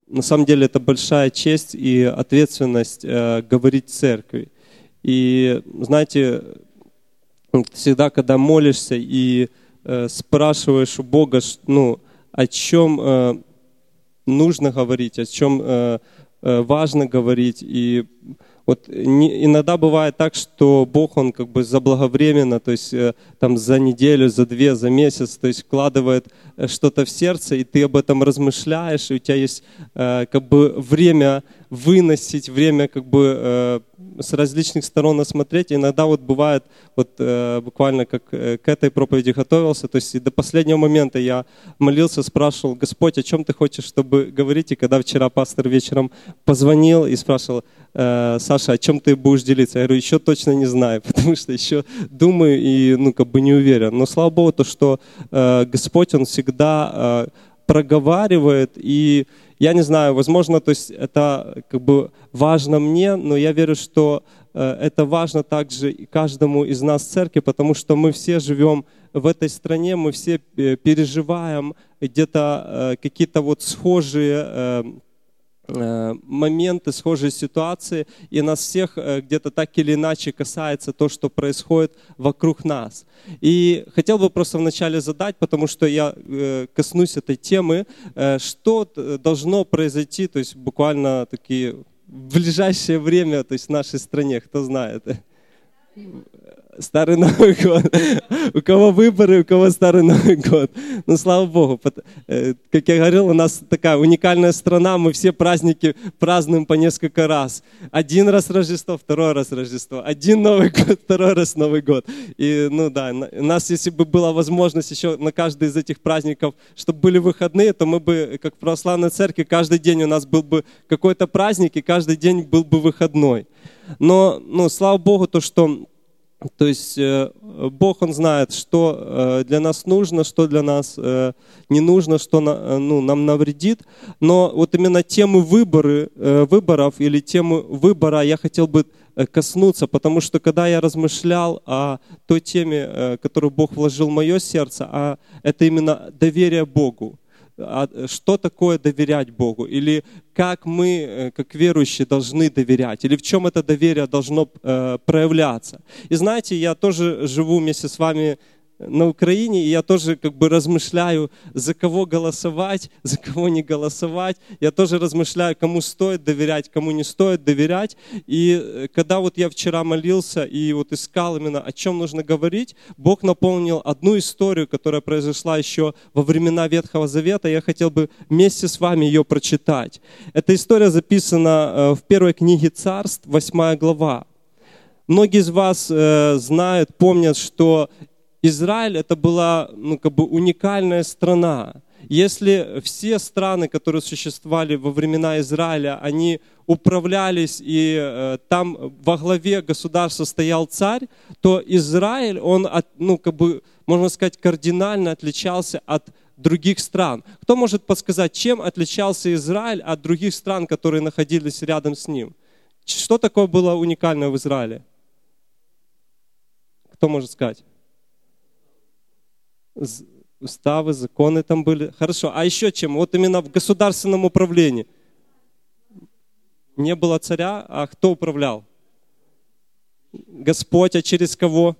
на самом деле это большая честь и ответственность говорить церкви. И знаете, всегда, когда молишься и спрашиваешь у Бога, о чем нужно говорить, о чем важно говорить. И вот иногда бывает так, что Бог, Он как бы заблаговременно, то есть там за неделю, за 2, за месяц, то есть вкладывает что-то в сердце, и ты об этом размышляешь, и у тебя есть как бы время выносить, время как бы с различных сторон осмотреть. И иногда вот бывает, вот буквально как к этой проповеди готовился, то есть и до последнего момента я молился, спрашивал: Господь, о чем Ты хочешь, чтобы говорить? И когда вчера пастор вечером позвонил и спрашивал: Саша, о чем ты будешь делиться? Я говорю: еще точно не знаю, потому что еще думаю и как бы не уверен. Но слава Богу, то, что Господь, Он всегда проговаривает, и я не знаю, возможно, то есть это как бы важно мне, но я верю, что это важно также и каждому из нас в церкви, потому что мы все живем в этой стране, мы все переживаем где-то какие-то вот схожие моменты, схожие ситуации, и нас всех где-то так или иначе касается то, что происходит вокруг нас. И хотел бы просто вначале задать, потому что я коснусь этой темы, что должно произойти, то есть буквально такие в ближайшее время, то есть в нашей стране, кто знает? Старый Новый год. У кого выборы, у кого Старый Новый год. Ну, слава Богу. Как я говорил, у нас такая уникальная страна, мы все праздники празднуем по несколько раз. Один раз Рождество, второй раз Рождество. Один Новый год, второй раз Новый год. И, у нас, если бы была возможность еще на каждый из этих праздников, чтобы были выходные, то мы бы, как в православной церкви, каждый день у нас был бы какой-то праздник, и каждый день был бы выходной. Но, слава Богу, то есть Бог, Он знает, что для нас нужно, что для нас не нужно, что нам навредит. Но вот именно темы выборов или темы выбора я хотел бы коснуться, потому что когда я размышлял о той теме, которую Бог вложил в мое сердце, это именно доверие Богу. Что такое доверять Богу? Или как мы, как верующие, должны доверять? Или в чем это доверие должно проявляться? И знаете, я тоже живу вместе с вами на Украине, и я тоже как бы размышляю, за кого голосовать, за кого не голосовать. Я тоже размышляю, кому стоит доверять, кому не стоит доверять. И когда вот я вчера молился и вот искал именно, о чем нужно говорить, Бог наполнил одну историю, которая произошла еще во времена Ветхого Завета. Я хотел бы вместе с вами ее прочитать. Эта история записана в первой книге Царств, 8 глава. Многие из вас знают, помнят, что Израиль — это была уникальная страна. Если все страны, которые существовали во времена Израиля, они управлялись, и там во главе государства стоял царь, то Израиль, он, можно сказать, кардинально отличался от других стран. Кто может подсказать, чем отличался Израиль от других стран, которые находились рядом с ним? Что такое было уникальное в Израиле? Кто может сказать? Уставы, законы там были. Хорошо. А еще чем? Вот именно в государственном управлении. Не было царя, а кто управлял? Господь, а через кого?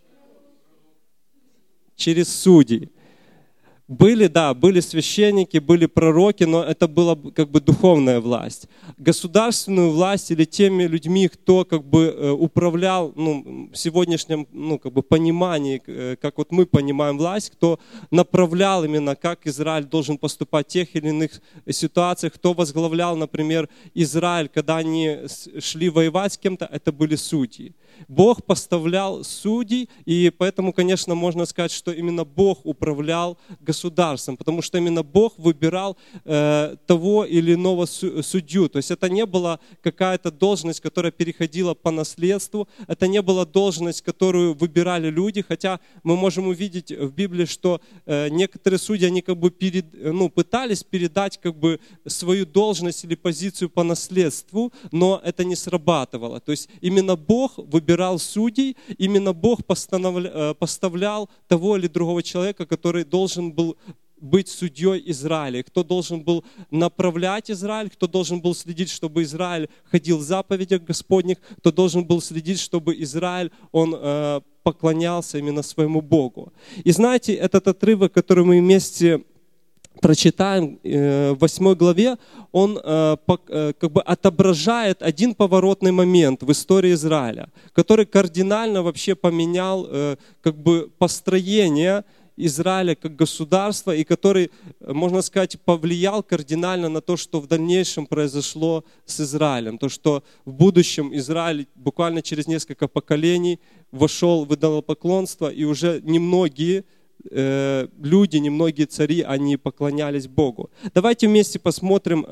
Через судей. Были священники, были пророки, но это была как бы духовная власть. Государственную власть или теми людьми, кто как бы управлял в сегодняшнем понимании, как вот мы понимаем власть, кто направлял именно, как Израиль должен поступать в тех или иных ситуациях, кто возглавлял, например, Израиль, когда они шли воевать с кем-то, это были судьи. Бог поставлял судей, и поэтому, конечно, можно сказать, что именно Бог управлял государством, потому что именно Бог выбирал того или иного судью. То есть это не была какая-то должность, которая переходила по наследству, это не была должность, которую выбирали люди, хотя мы можем увидеть в Библии, что некоторые судьи, они как бы пытались передать как бы свою должность или позицию по наследству, но это не срабатывало. То есть именно Бог выбирал судей, именно Бог поставлял того или другого человека, который должен был быть судьей Израиля, кто должен был направлять Израиль, кто должен был следить, чтобы Израиль ходил в заповедях Господних, кто должен был следить, чтобы Израиль, он поклонялся именно своему Богу. И знаете, этот отрывок, который мы вместе прочитаем в 8 главе, он как бы отображает один поворотный момент в истории Израиля, который кардинально вообще поменял как бы построение Израиля как государства, и который, можно сказать, повлиял кардинально на то, что в дальнейшем произошло с Израилем. То, что в будущем Израиль буквально через несколько поколений вошел в идолопоклонство, и уже немногие люди, немногие цари, они поклонялись Богу. Давайте вместе посмотрим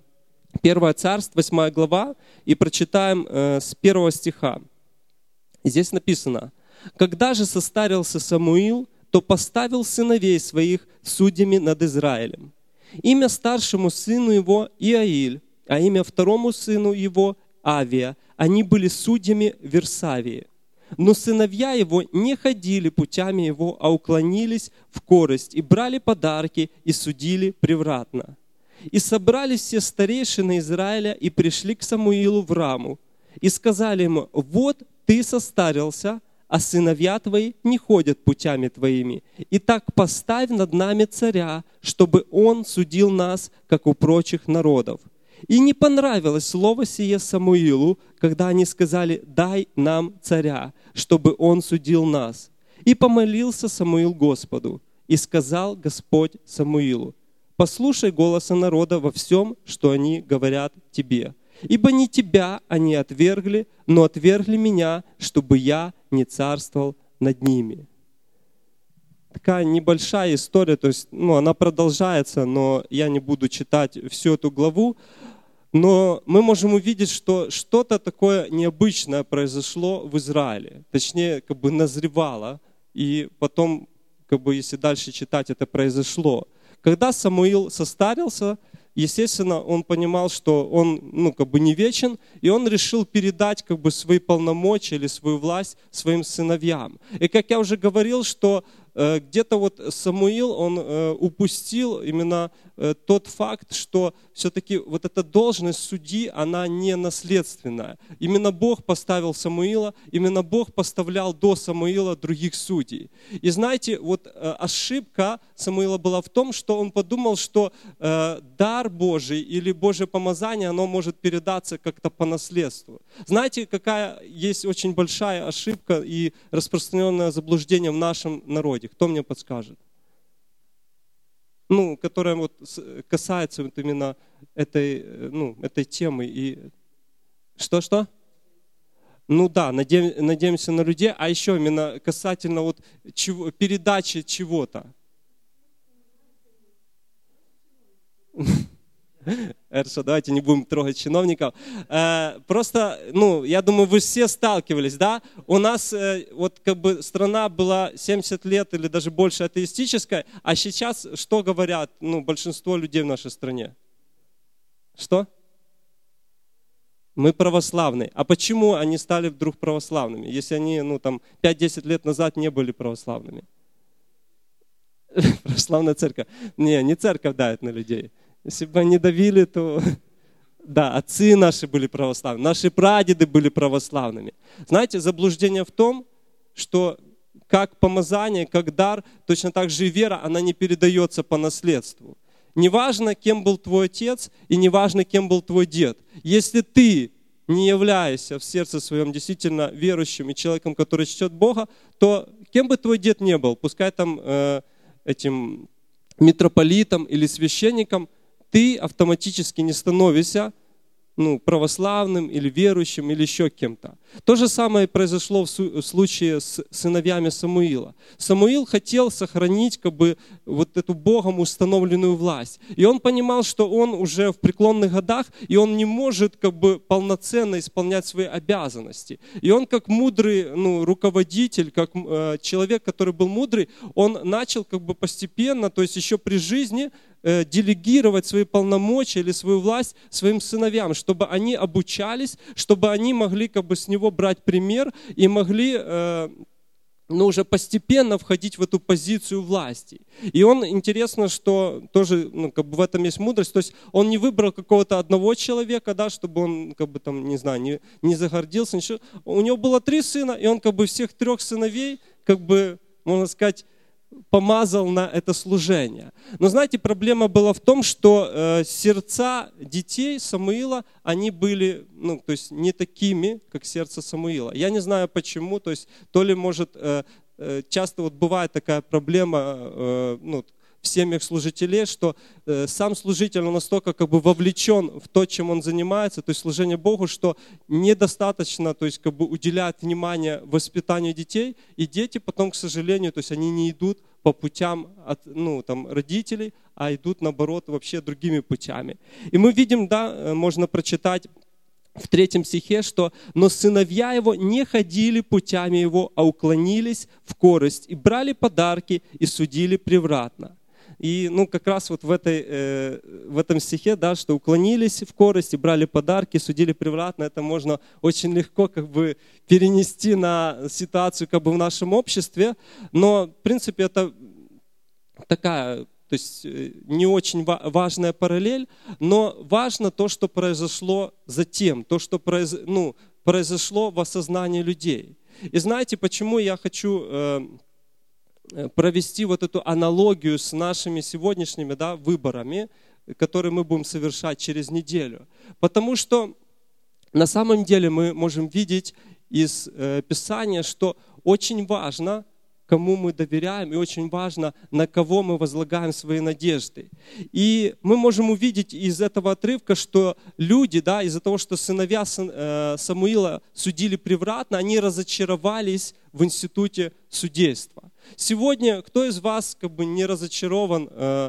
1 Царств, 8 глава, и прочитаем с 1 стиха. Здесь написано: «Когда же состарился Самуил, то поставил сыновей своих судьями над Израилем. Имя старшему сыну его Иаиль, а имя второму сыну его Авия. Они были судьями в Вирсавии. Но сыновья его не ходили путями его, а уклонились в корость и брали подарки и судили превратно. И собрались все старейшины Израиля и пришли к Самуилу в Раму и сказали ему: вот ты состарился, а сыновья твои не ходят путями твоими. Итак, поставь над нами царя, чтобы он судил нас, как у прочих народов. И не понравилось слово сие Самуилу, когда они сказали: дай нам царя, чтобы он судил нас. И помолился Самуил Господу, и сказал Господь Самуилу: послушай голоса народа во всем, что они говорят тебе. Ибо не тебя они отвергли, но отвергли меня, чтобы я не царствовал над ними». Такая небольшая история, то есть она продолжается, но я не буду читать всю эту главу. Но мы можем увидеть, что что-то такое необычное произошло в Израиле. Точнее, как бы назревало, и потом, как бы, если дальше читать, это произошло. Когда Самуил состарился, естественно, он понимал, что он как бы не вечен, и он решил передать как бы свои полномочия или свою власть своим сыновьям. И как я уже говорил, что где-то вот Самуил, он упустил именно тот факт, что все-таки вот эта должность судьи, она не наследственная. Именно Бог поставил Самуила, именно Бог поставлял до Самуила других судей. И знаете, вот ошибка Самуила была в том, что он подумал, что дар Божий или Божье помазание, оно может передаться как-то по наследству. Знаете, какая есть очень большая ошибка и распространенное заблуждение в нашем народе? Кто мне подскажет? Которая вот касается вот именно этой темы. И что? Надеемся на людей, а еще именно касательно вот передачи чего-то. Хорошо, давайте не будем трогать чиновников. Просто, я думаю, вы все сталкивались, да? У нас вот как бы страна была 70 лет или даже больше атеистическая, а сейчас что говорят, большинство людей в нашей стране? Что? Мы православные. А почему они стали вдруг православными, если они, 5-10 лет назад не были православными? Православная церковь. Не церковь давит на людей. Если бы они давили, то да, отцы наши были православными, наши прадеды были православными. Знаете, заблуждение в том, что как помазание, как дар, точно так же и вера, она не передается по наследству. Неважно, кем был твой отец, и неважно, кем был твой дед. Если ты не являешься в сердце своем действительно верующим и человеком, который чтет Бога, то кем бы твой дед не был, пускай там этим митрополитом или священником, ты автоматически не становишься православным или верующим или еще кем-то. То же самое произошло в случае с сыновьями Самуила. Самуил хотел сохранить как бы вот эту Богом установленную власть. И он понимал, что он уже в преклонных годах, и он не может как бы полноценно исполнять свои обязанности. И он как мудрый руководитель, как человек, который был мудрый, он начал как бы постепенно, то есть еще при жизни, делегировать свои полномочия или свою власть своим сыновьям, чтобы они обучались, чтобы они могли как бы с него брать пример и могли но уже постепенно входить в эту позицию власти. И он, интересно, что тоже как бы в этом есть мудрость, то есть он не выбрал какого-то одного человека, да, чтобы он, как бы там, не знаю, не загордился, ничего. У него было 3 сына, и он как бы всех 3 сыновей, как бы, можно сказать, помазал на это служение. Но знаете, проблема была в том, что сердца детей Самуила, они были, то есть не такими, как сердце Самуила. Я не знаю почему, то есть то ли, может, часто вот бывает такая проблема, в семьях служителей, что сам служитель он настолько как бы вовлечен в то, чем он занимается, то есть служение Богу, что недостаточно, то есть как бы уделяет внимание воспитанию детей, и дети потом, к сожалению, то есть они не идут по путям родителей, а идут наоборот вообще другими путями. И мы видим, да, можно прочитать в 3 стихе, что «но сыновья его не ходили путями его, а уклонились в корость, и брали подарки, и судили превратно». И как раз вот в этом стихе, да, что уклонились в корость и брали подарки, судили превратно, это можно очень легко как бы перенести на ситуацию как бы в нашем обществе, но в принципе это такая, то есть не очень важная параллель, но важно то, что произошло затем, то, что произошло в осознании людей. И знаете, почему я хочу провести вот эту аналогию с нашими сегодняшними, да, выборами, которые мы будем совершать через неделю. Потому что на самом деле мы можем видеть из Писания, что очень важно, кому мы доверяем, и очень важно, на кого мы возлагаем свои надежды. И мы можем увидеть из этого отрывка, что люди, да, из-за того, что сыновья Самуила судили превратно, они разочаровались в институте судейства. Сегодня кто из вас как бы не разочарован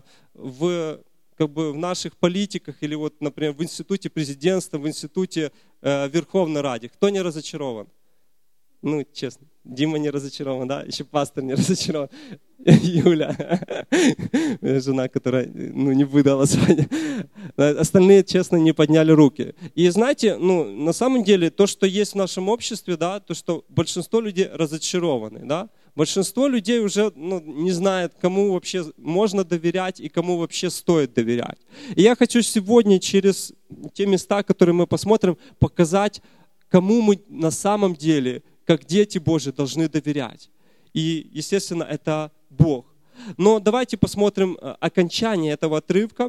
в наших политиках или вот, например, в институте президентства, в институте Верховной Ради? Кто не разочарован? Честно, Дима не разочарован, да? Еще пастор не разочарован. Юля, жена, которая не выдала звание. Остальные, честно, не подняли руки. И знаете, на самом деле, то, что есть в нашем обществе, да, то, что большинство людей разочарованы, да? Большинство людей уже не знает, кому вообще можно доверять и кому вообще стоит доверять. И я хочу сегодня через те места, которые мы посмотрим, показать, кому мы на самом деле, как дети Божьи, должны доверять. И, естественно, это Бог. Но давайте посмотрим окончание этого отрывка,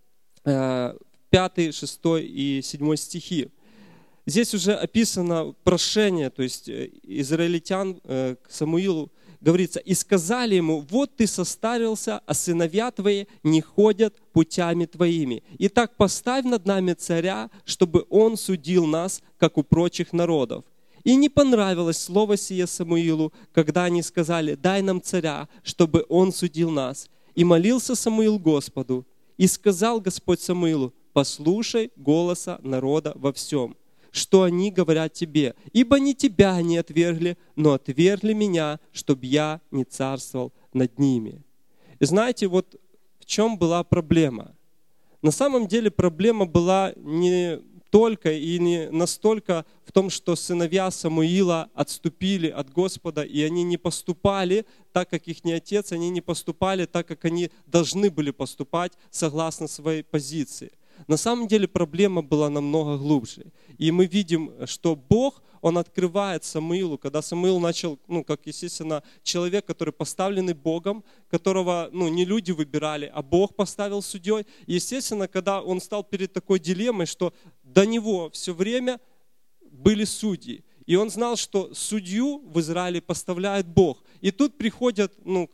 5, 6 и 7 стихи. Здесь уже описано прошение, то есть израильтян к Самуилу, говорится, «И сказали ему, вот ты состарился, а сыновья твои не ходят путями твоими. Итак, поставь над нами царя, чтобы он судил нас, как у прочих народов». И не понравилось слово сие Самуилу, когда они сказали, дай нам царя, чтобы он судил нас. И молился Самуил Господу. И сказал Господь Самуилу, послушай голоса народа во всем, что они говорят тебе, ибо не тебя они отвергли, но отвергли меня, чтобы я не царствовал над ними. И знаете, вот в чем была проблема? На самом деле проблема была не только и не настолько в том, что сыновья Самуила отступили от Господа, и они не поступали так, как их отец, они не поступали так, как они должны были поступать согласно своей позиции. На самом деле проблема была намного глубже. И мы видим, что Бог, Он открывает Самуилу, когда Самуил начал, как, естественно, человек, который поставленный Богом, которого не люди выбирали, а Бог поставил судьей. И, естественно, когда он стал перед такой дилеммой, что до него все время были судьи. И он знал, что судью в Израиле поставляет Бог. И тут приходят,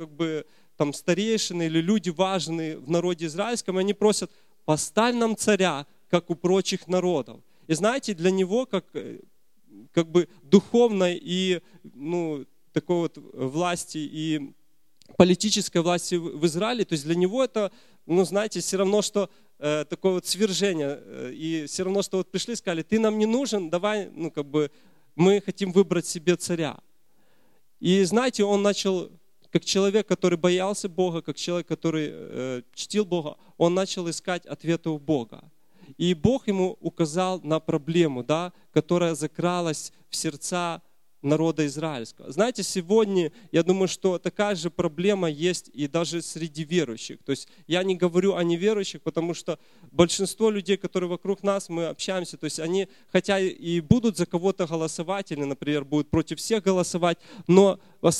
старейшины или люди важные в народе израильском, и они просят, поставь нам царя, как у прочих народов. И знаете, для него, как бы духовной и такой вот власти и политической власти в Израиле, то есть для него это, знаете, все равно, что такое вот свержение. И все равно, что вот пришли и сказали, ты нам не нужен, давай, мы хотим выбрать себе царя. И знаете, он начал, как человек, который боялся Бога, как человек, который чтил Бога, он начал искать ответы у Бога. И Бог ему указал на проблему, да, которая закралась в сердца народа израильского. Знаете, сегодня, я думаю, что такая же проблема есть и даже среди верующих. То есть я не говорю о неверующих, потому что большинство людей, которые вокруг нас, мы общаемся, то есть они, хотя и будут за кого-то голосовать, или, например, будут против всех голосовать, но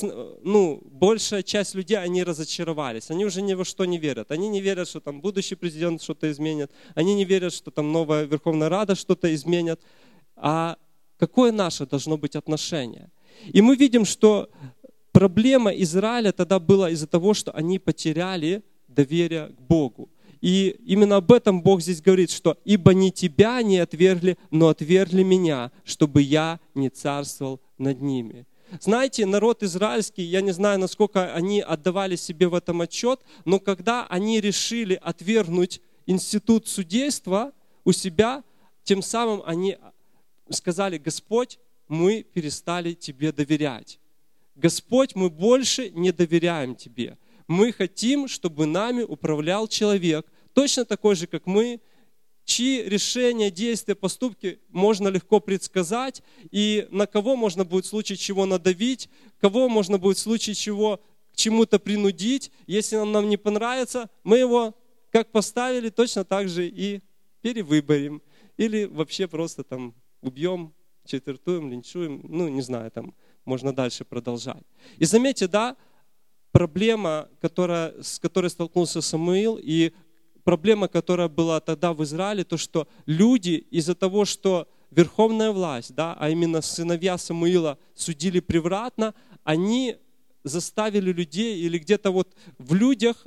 большая часть людей, они разочаровались, они уже ни во что не верят. Они не верят, что там будущий президент что-то изменит, они не верят, что там новая Верховная Рада что-то изменит. А какое наше должно быть отношение? И мы видим, что проблема Израиля тогда была из-за того, что они потеряли доверие к Богу. И именно об этом Бог здесь говорит, что «Ибо не тебя не отвергли, но отвергли меня, чтобы я не царствовал над ними». Знаете, народ израильский, я не знаю, насколько они отдавали себе в этом отчет, но когда они решили отвергнуть институт судейства у себя, тем самым они сказали: Господь, мы перестали Тебе доверять. Господь, мы больше не доверяем Тебе. Мы хотим, чтобы нами управлял человек, точно такой же, как мы, чьи решения, действия, поступки можно легко предсказать, и на кого можно будет в случае чего надавить, кого можно будет в случае чего к чему-то принудить. Если он нам не понравится, мы его как поставили, точно так же и перевыборим. Или вообще просто там убьем, четвертуем, линчуем, не знаю, там можно дальше продолжать. И заметьте, да, проблема, с которой столкнулся Самуил, и проблема, которая была тогда в Израиле, то, что люди из-за того, что верховная власть, да, а именно сыновья Самуила судили превратно, они заставили людей, или где-то вот в людях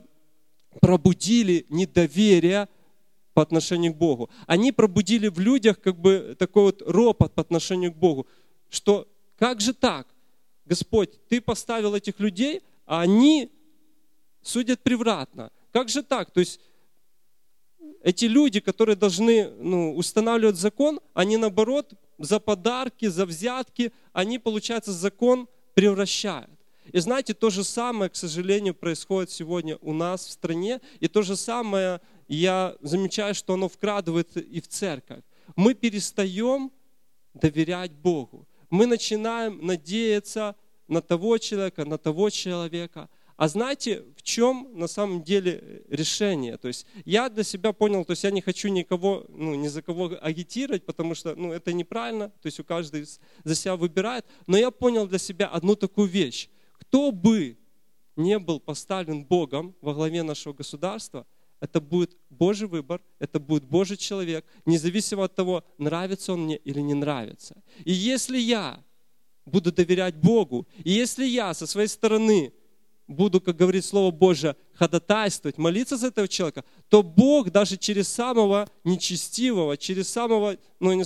пробудили недоверие по отношению к Богу. Они пробудили в людях как бы такой вот ропот по отношению к Богу, что как же так? Господь, Ты поставил этих людей, а они судят превратно. Как же так? То есть эти люди, которые должны устанавливать закон, они наоборот за подарки, за взятки, они, получается, закон превращают. И знаете, то же самое, к сожалению, происходит сегодня у нас в стране, и то же самое я замечаю, что оно вкрадывается и в церковь. Мы перестаем доверять Богу. Мы начинаем надеяться на того человека. А знаете, в чем на самом деле решение? То есть я для себя понял, то есть я не хочу никого, ни за кого агитировать, потому что это неправильно, то есть у каждого за себя выбирает. Но я понял для себя одну такую вещь. Кто бы не был поставлен Богом во главе нашего государства, это будет Божий выбор, это будет Божий человек, независимо от того, нравится он мне или не нравится. И если я буду доверять Богу, и если я со своей стороны буду, как говорит Слово Божие, ходатайствовать, молиться за этого человека, то Бог даже через самого нечестивого, через самого,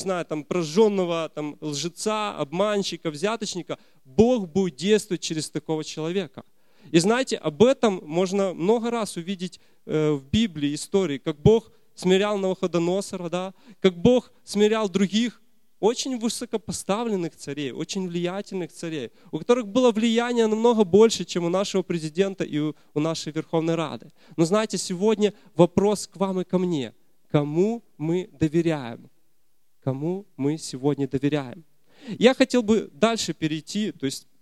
прожженного лжеца, обманщика, взяточника, Бог будет действовать через такого человека. И знаете, об этом можно много раз увидеть в Библии истории, как Бог смирял Навуходоносора, да, как Бог смирял других очень высокопоставленных царей, очень влиятельных царей, у которых было влияние намного больше, чем у нашего президента и у нашей Верховной Рады. Но знаете, сегодня вопрос к вам и ко мне. Кому мы доверяем? Кому мы сегодня доверяем? Я хотел бы дальше перейти, то есть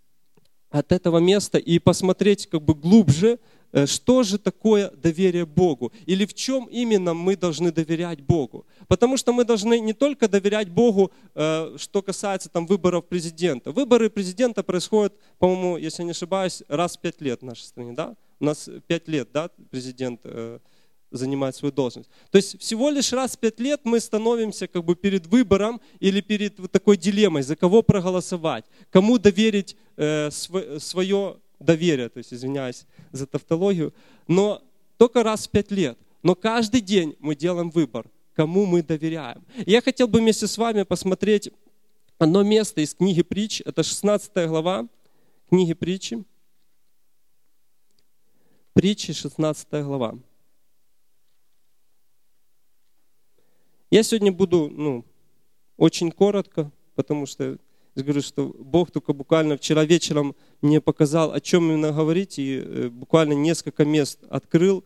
от этого места и посмотреть как бы глубже, что же такое доверие Богу, или в чем именно мы должны доверять Богу. Потому что мы должны не только доверять Богу, что касается выборов президента. Выборы президента происходят, по-моему, если не ошибаюсь, раз в 5 лет в нашей стране. Да? У нас 5 лет, да, президент занимает свою должность. То есть всего лишь раз в 5 лет мы становимся как бы перед выбором или перед вот такой дилеммой, за кого проголосовать, кому доверить свое доверие, то есть, извиняюсь за тавтологию, но только раз в 5 лет. Но каждый день мы делаем выбор, кому мы доверяем. И я хотел бы вместе с вами посмотреть одно место из книги Притч, это 16 глава книги Притчи. Притчи, 16 глава. Я сегодня буду очень коротко, потому что я говорю, что Бог только буквально вчера вечером мне показал, о чем именно говорить, и буквально несколько мест открыл,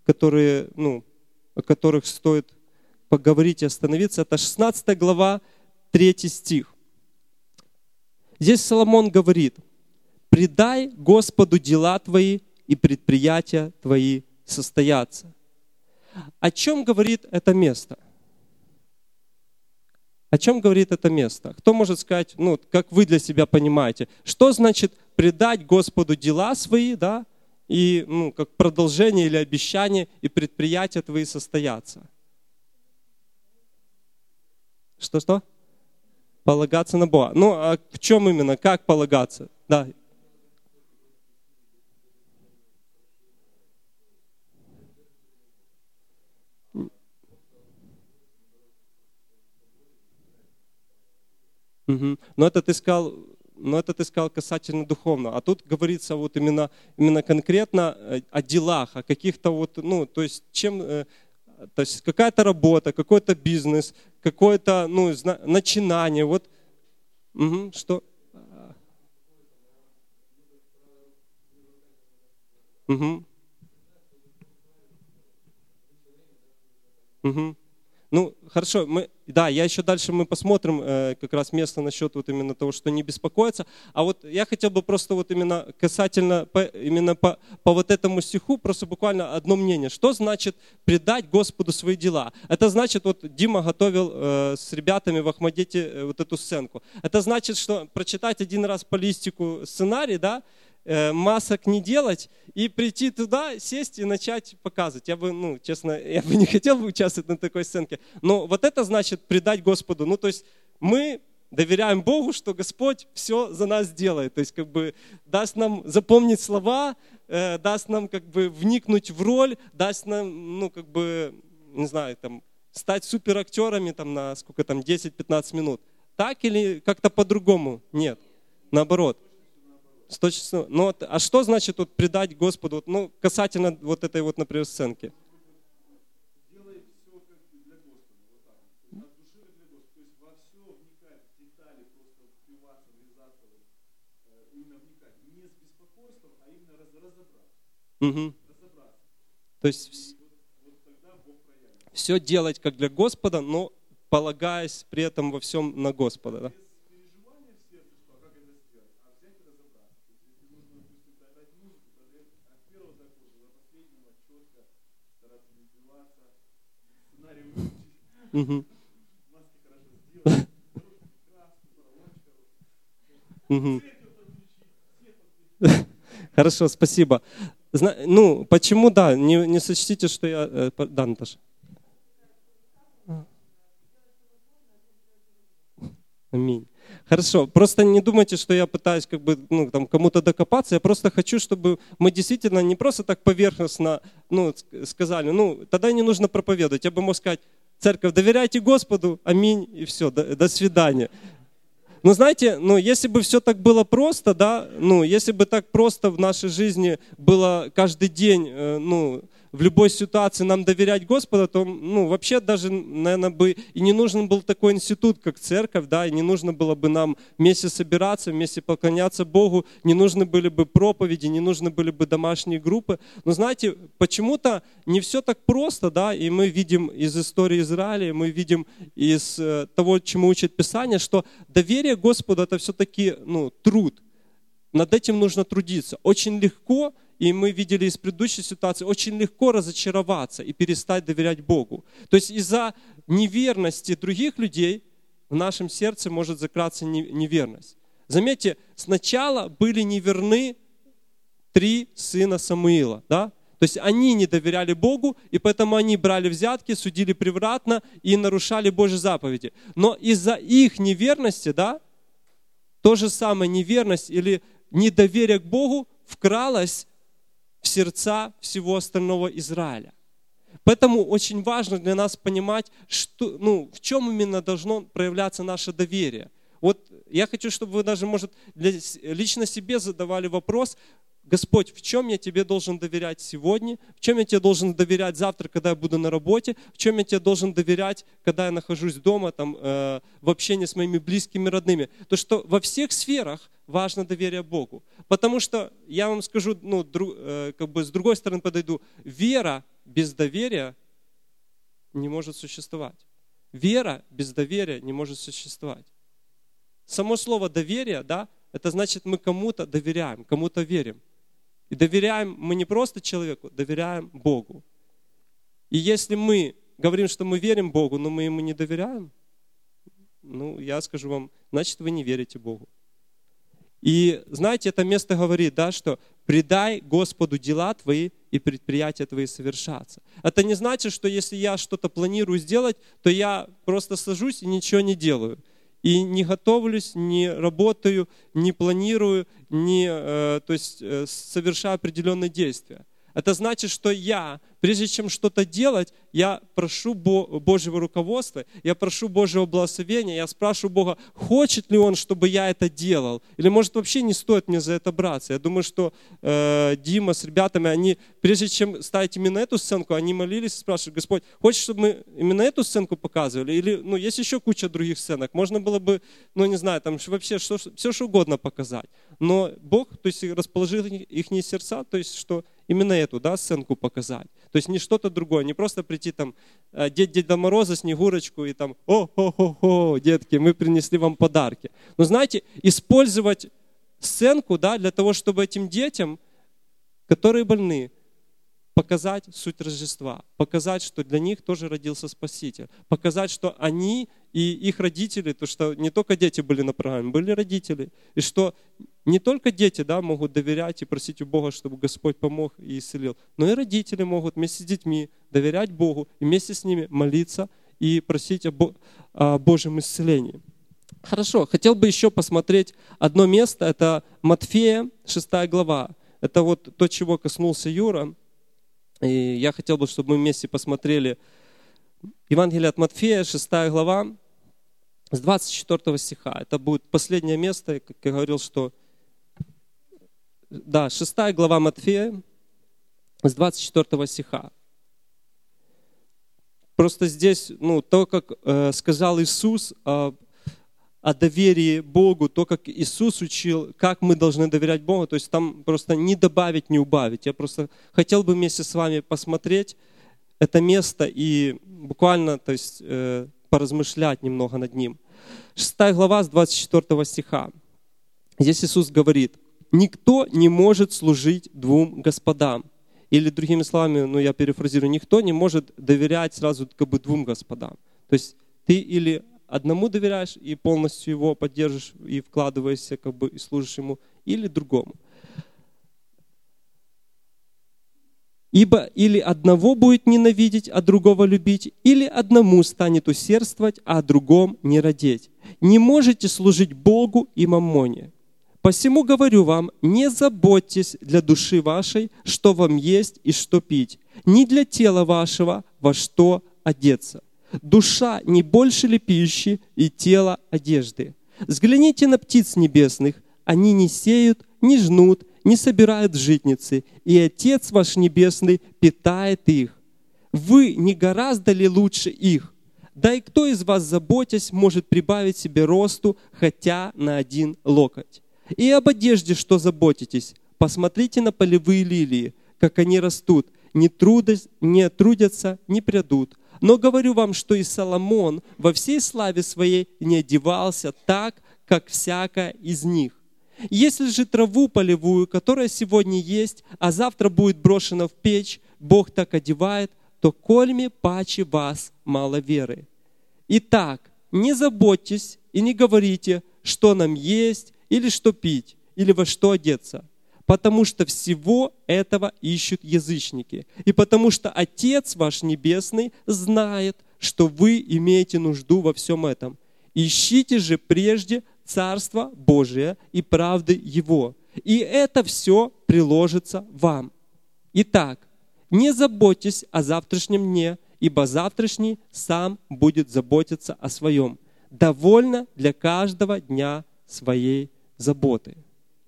о которых стоит поговорить и остановиться. Это 16 глава, 3 стих. Здесь Соломон говорит: предай Господу дела твои, и предприятия твои состоятся. О чем говорит это место? О чем говорит это место? Кто может сказать, как вы для себя понимаете, что значит предать Господу дела свои, да, и как продолжение или обещание, и предприятия твои состоятся? Что? Полагаться на Бога. А в чем именно? Как полагаться? Да. Угу. Но это ты сказал касательно духовного. А тут говорится вот именно конкретно о делах, о каких-то то есть то есть какая-то работа, какой-то бизнес, какое-то начинание. Вот. Угу. Что? Угу. Угу. Хорошо, я еще дальше мы посмотрим как раз место насчет вот именно того, что не беспокоиться. А вот я хотел бы просто вот именно касательно, именно по вот этому стиху, просто буквально одно мнение. Что значит предать Господу свои дела? Это значит, вот Дима готовил с ребятами в Ахмадете вот эту сценку. Это значит, что прочитать один раз по листику сценарий, да, масок не делать и прийти туда, сесть и начать показывать. Я бы, честно, не хотел бы участвовать на такой сценке. Но вот это значит предать Господу. То есть мы доверяем Богу, что Господь все за нас делает. То есть даст нам запомнить слова, даст нам вникнуть в роль, даст нам, не знаю, стать суперактерами на 10-15 минут. Так или как-то по-другому? Нет. Наоборот. А что значит предать Господу, касательно вот этой например, сценки? Делай все как для Господа, вот так. От души для Господа. То есть во все вникать, в детали, просто впиваться, врезаться, именно вникать. Не с беспокойством, а именно разобраться. Угу. Разобраться. То есть вот тогда Бог проявится. Все делать как для Господа, но полагаясь при этом во всем на Господа. Да? Угу. Угу. Хорошо, спасибо. Почему, не сочтите, что я... Да, Наташа. Аминь. Хорошо, просто не думайте, что я пытаюсь кому-то докопаться, я просто хочу, чтобы мы действительно не просто так поверхностно сказали, тогда не нужно проповедовать, я бы мог сказать: церковь, доверяйте Господу, аминь, и все, до свидания. Но знаете, если бы все так было просто, да, если бы так просто в нашей жизни было каждый день, в любой ситуации нам доверять Господу, то, вообще даже, наверное, бы и не нужен был такой институт, как церковь, да, и не нужно было бы нам вместе собираться, вместе поклоняться Богу, не нужны были бы проповеди, не нужны были бы домашние группы. Но знаете, почему-то не все так просто, да, и мы видим из истории Израиля, мы видим из того, чему учит Писание, что доверие Господу — это все-таки, труд. Над этим нужно трудиться. Очень легко, и мы видели из предыдущей ситуации, очень легко разочароваться и перестать доверять Богу. То есть из-за неверности других людей в нашем сердце может закраться неверность. Заметьте, сначала были неверны 3 сына Самуила, да? То есть они не доверяли Богу, и поэтому они брали взятки, судили превратно и нарушали Божьи заповеди. Но из-за их неверности, да, то же самое неверность или недоверие к Богу вкралось в сердца всего остального Израиля. Поэтому очень важно для нас понимать, что, в чем именно должно проявляться наше доверие. Вот я хочу, чтобы вы даже, может, лично себе задавали вопрос: Господь, в чем я тебе должен доверять сегодня? В чем я тебе должен доверять завтра, когда я буду на работе? В чем я тебе должен доверять, когда я нахожусь дома, в общении с моими близкими, родными? То, что во всех сферах важно доверие Богу. Потому что, я вам скажу, с другой стороны подойду, вера без доверия не может существовать. Вера без доверия не может существовать. само слово доверие, да, это значит, мы кому-то доверяем, кому-то верим. И доверяем мы не просто человеку, доверяем Богу. И если мы говорим, что мы верим Богу, но мы Ему не доверяем, я скажу вам, значит, вы не верите Богу. И знаете, это место говорит, да, что «предай Господу дела твои, и предприятия твои совершатся». Это не значит, что если я что-то планирую сделать, то я просто сажусь и ничего не делаю. И не готовлюсь, не работаю, не планирую, совершаю определенные действия. Это значит, что я, прежде чем что-то делать, я прошу Божьего руководства, я прошу Божьего благословения, я спрашиваю Бога, хочет ли Он, чтобы я это делал, или может вообще не стоит мне за это браться. Я думаю, что Дима с ребятами, они, прежде чем ставить именно эту сценку, они молились и спрашивали, Господь, хочешь, чтобы мы именно эту сценку показывали? Или, есть еще куча других сценок, можно было бы, там вообще все, что угодно показать. Но Бог, расположил их сердца, что именно эту, сценку показать. То есть не что-то другое, не просто прийти Деда Мороза, Снегурочку и о-хо-хо-хо, детки, мы принесли вам подарки. Но знаете, использовать сценку, для того, чтобы этим детям, которые больны, показать суть Рождества, показать, что для них тоже родился Спаситель, показать, что они и их родители, то что не только дети были на программе, были родители, и что не только дети могут доверять и просить у Бога, чтобы Господь помог и исцелил, но и родители могут вместе с детьми доверять Богу и вместе с ними молиться и просить о Божьем исцелении. Хорошо, хотел бы еще посмотреть одно место, это Матфея, 6 глава. Это то, чего коснулся Юра. И я хотел бы, чтобы мы вместе посмотрели Евангелие от Матфея, 6 глава, с 24 стиха. Это будет последнее место, как я говорил, что... 6 глава Матфея, с 24 стиха. Просто здесь, то, как сказал Иисус о доверии Богу, то, как Иисус учил, как мы должны доверять Богу, то есть там просто не добавить, не убавить. Я просто хотел бы вместе с вами посмотреть это место и буквально, поразмышлять немного над ним. 6 глава с 24 стиха. Здесь Иисус говорит, «Никто не может служить двум господам». Или другими словами, я перефразирую, никто не может доверять сразу двум господам. То есть ты или одному доверяешь и полностью его поддержишь и вкладываешься и служишь ему, или другому. Ибо или одного будет ненавидеть, а другого любить, или одному станет усердствовать, а о другом не радеть. Не можете служить Богу и маммоне. Посему говорю вам, не заботьтесь для души вашей, что вам есть и что пить, ни для тела вашего, во что одеться. Душа не больше ли пищи и тело одежды? Взгляните на птиц небесных, они не сеют, не жнут, не собирают в житницы, и Отец ваш Небесный питает их. Вы не гораздо ли лучше их? Да и кто из вас, заботясь, может прибавить себе росту хотя на 1 локоть? И об одежде что заботитесь? Посмотрите на полевые лилии, как они растут, не трудятся, не прядут. Но говорю вам, что и Соломон во всей славе своей не одевался так, как всякая из них. Если же траву полевую, которая сегодня есть, а завтра будет брошена в печь, Бог так одевает, то кольми паче вас мало веры. Итак, не заботьтесь и не говорите, что нам есть, или что пить, или во что одеться. Потому что всего этого ищут язычники. И потому что Отец ваш Небесный знает, что вы имеете нужду во всем этом. Ищите же прежде Царство Божие и правды Его. И это все приложится вам. Итак, не заботьтесь о завтрашнем дне, ибо завтрашний сам будет заботиться о своем. Довольно для каждого дня своей заботы.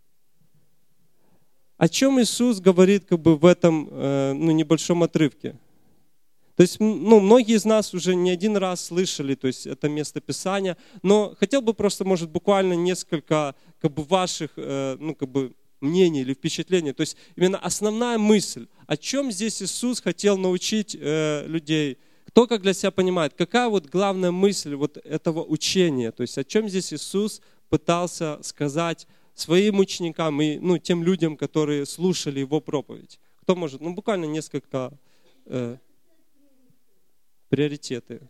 О чем Иисус говорит в этом небольшом отрывке? То есть, многие из нас уже не один раз слышали, то есть это место Писания, но хотел бы просто, может, буквально несколько ваших мнений или впечатлений. То есть именно основная мысль, о чем здесь Иисус хотел научить людей. Кто как для себя понимает, какая главная мысль этого учения, то есть о чем здесь Иисус пытался сказать своим ученикам и тем людям, которые слушали его проповедь? Кто может? Буквально несколько приоритеты.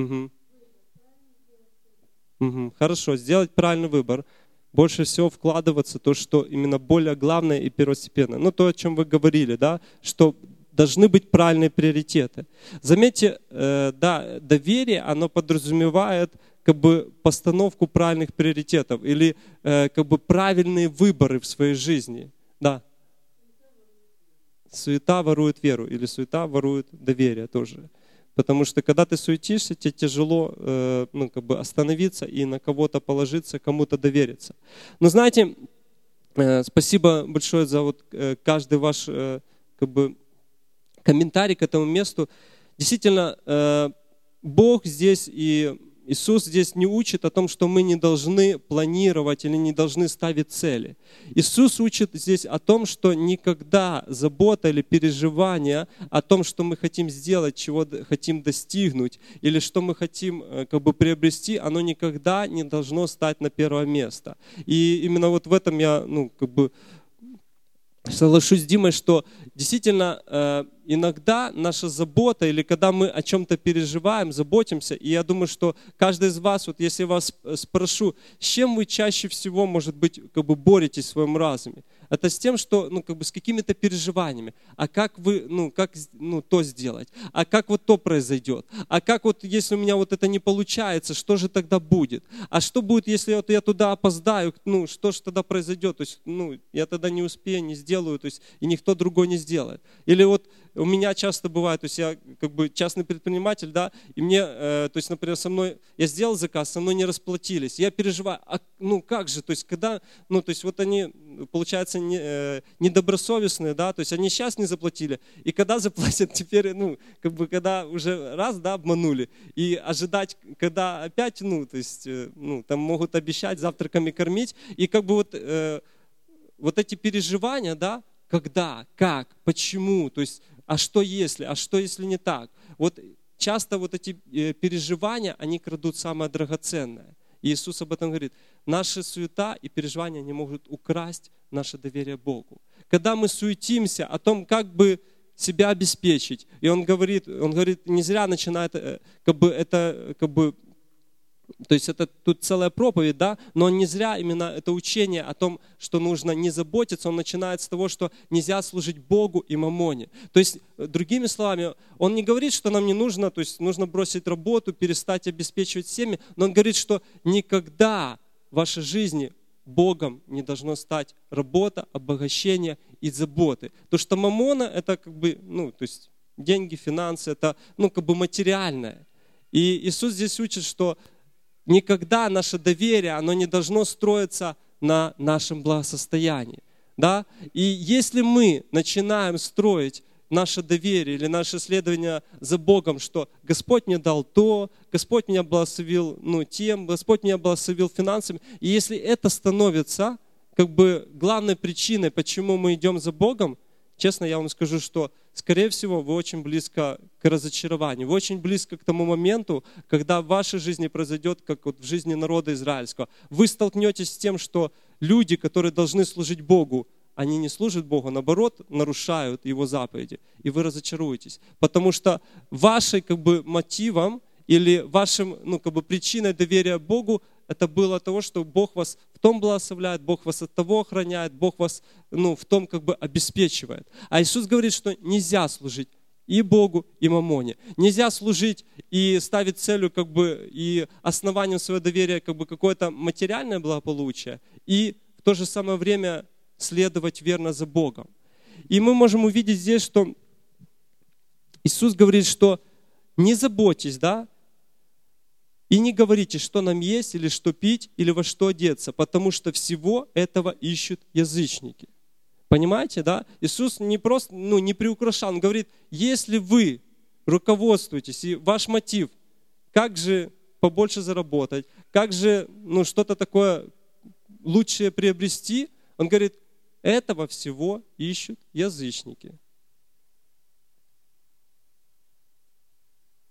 Хорошо, сделать правильный выбор. Больше всего вкладываться в то, что именно более главное и первостепенное. То, о чем вы говорили, да, что должны быть правильные приоритеты. Заметьте, доверие, оно подразумевает постановку правильных приоритетов или правильные выборы в своей жизни. Да. Суета ворует веру, или суета ворует доверие тоже. Потому что когда ты суетишься, тебе тяжело остановиться и на кого-то положиться, кому-то довериться. Но знаете, спасибо большое за каждый ваш комментарий к этому месту. Действительно, Бог здесь и Иисус здесь не учит о том, что мы не должны планировать или не должны ставить цели. Иисус учит здесь о том, что никогда забота или переживание о том, что мы хотим сделать, чего хотим достигнуть, или что мы хотим приобрести, оно никогда не должно стать на первое место. И именно в этом я соглашусь с Димой, что действительно иногда наша забота, или когда мы о чем-то переживаем, заботимся, и я думаю, что каждый из вас, если я вас спрошу, с чем вы чаще всего, может быть, боретесь в своем разуме? Это с тем, что, с какими-то переживаниями. А как вы, то сделать? А как то произойдет? А как если у меня это не получается, что же тогда будет? А что будет, если я туда опоздаю? Что же тогда произойдет? То есть, я тогда не успею, не сделаю, то есть, и никто другой не сделает. Или у меня часто бывает, то есть я частный предприниматель, да, и мне, то есть, например, я сделал заказ, со мной не расплатились, я переживаю, как же, то есть, когда, то есть, они, получается, недобросовестные, да, то есть, они сейчас не заплатили, и когда заплатят, теперь, когда уже раз, да, обманули, и ожидать, когда опять, то есть, там могут обещать завтраками кормить, и эти переживания, да, когда, как, почему, то есть, а что если не так? Часто эти переживания, они крадут самое драгоценное. И Иисус об этом говорит. Наша суета и переживания не могут украсть наше доверие Богу. Когда мы суетимся о том, как бы себя обеспечить, и Он говорит, не зря начинает то есть это тут целая проповедь, да, но не зря именно это учение о том, что нужно не заботиться, он начинает с того, что нельзя служить Богу и мамоне. То есть, другими словами, он не говорит, что нам не нужно, то есть нужно бросить работу, перестать обеспечивать семьи, но он говорит, что никогда в вашей жизни Богом не должно стать работа, обогащение и заботы. То, что мамона это то есть деньги, финансы, это материальное. И Иисус здесь учит, что никогда наше доверие, оно не должно строиться на нашем благосостоянии. Да? И если мы начинаем строить наше доверие или наше следование за Богом, что Господь мне дал то, Господь меня благословил тем, Господь меня благословил финансами, и если это становится главной причиной, почему мы идем за Богом, честно, я вам скажу, что, скорее всего, вы очень близко к разочарованию, вы очень близко к тому моменту, когда в вашей жизни произойдет, как в жизни народа израильского. Вы столкнетесь с тем, что люди, которые должны служить Богу, они не служат Богу, наоборот, нарушают Его заповеди, и вы разочаруетесь. Потому что вашим мотивом или вашим причиной доверия Богу это было того, что Бог вас в том благословляет, Бог вас от того охраняет, Бог вас в том обеспечивает. А Иисус говорит, что нельзя служить и Богу, и мамоне. Нельзя служить и ставить целью и основанием своего доверия какое-то материальное благополучие, и в то же самое время следовать верно за Богом. И мы можем увидеть здесь, что Иисус говорит, что не заботьтесь, да, и не говорите, что нам есть, или что пить, или во что одеться, потому что всего этого ищут язычники. Понимаете, да? Иисус не просто, не приукрашал, Он говорит, если вы руководствуетесь, и ваш мотив, как же побольше заработать, как же что-то такое лучшее приобрести, Он говорит, этого всего ищут язычники.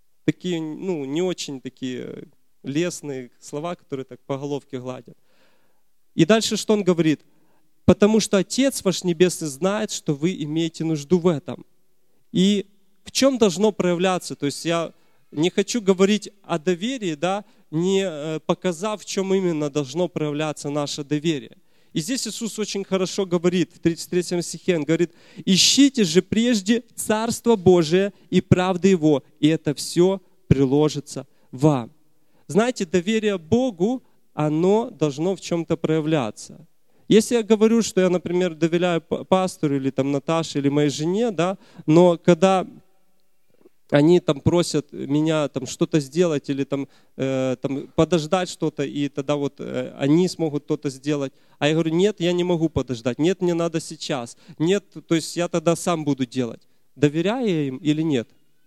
Такие, не очень такие лестные слова, которые так по головке гладят. И дальше что он говорит? Потому что Отец ваш Небесный знает, что вы имеете нужду в этом. И в чем должно проявляться? То есть я не хочу говорить о доверии, да, не показав, в чем именно должно проявляться наше доверие. И здесь Иисус очень хорошо говорит, в 33 стихе, Он говорит: «Ищите же прежде Царство Божие и правды Его, и это все приложится вам». Знаете, доверие Богу, оно должно в чем-то проявляться. Если я говорю, что я, например, доверяю пастору или там Наташе или моей жене, да, но когда они там просят меня там что-то сделать или там подождать что-то, и тогда вот они смогут что-то сделать. А я говорю: нет, я не могу подождать, нет, мне надо сейчас, нет, то есть я тогда сам буду делать. Доверяю я им или нет?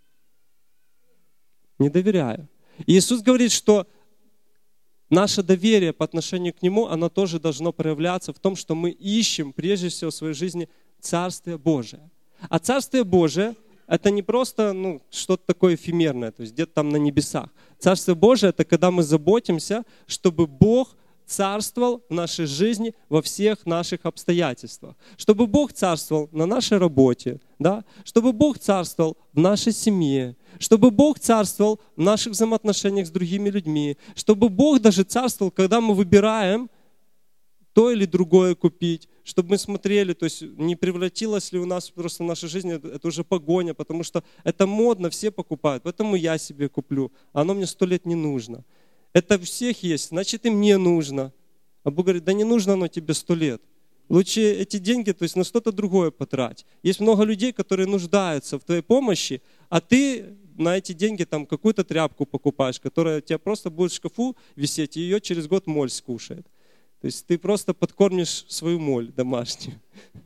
Не доверяю. И Иисус говорит, что наше доверие по отношению к Нему, оно тоже должно проявляться в том, что мы ищем прежде всего в своей жизни Царствие Божие. А Царствие Божие — это не просто что-то такое эфемерное, то есть где-то там на небесах. Царствие Божие — это когда мы заботимся, чтобы Бог царствовал в нашей жизни во всех наших обстоятельствах. Чтобы Бог царствовал на нашей работе, да? Чтобы Бог царствовал в нашей семье, чтобы Бог царствовал в наших взаимоотношениях с другими людьми, чтобы Бог даже царствовал, когда мы выбираем то или другое купить, чтобы мы смотрели, то есть не превратилась ли у нас просто в нашей жизни, это уже погоня, потому что это модно, все покупают, поэтому я себе куплю, а оно мне 100 лет не нужно. Это у всех есть, значит и мне нужно. А Бог говорит: да не нужно оно тебе 100 лет. Лучше эти деньги, то есть на что-то другое потрать. Есть много людей, которые нуждаются в твоей помощи, а ты на эти деньги там какую-то тряпку покупаешь, которая у тебя просто будет в шкафу висеть, и ее через год моль скушает. То есть ты просто подкормишь свою моль домашнюю.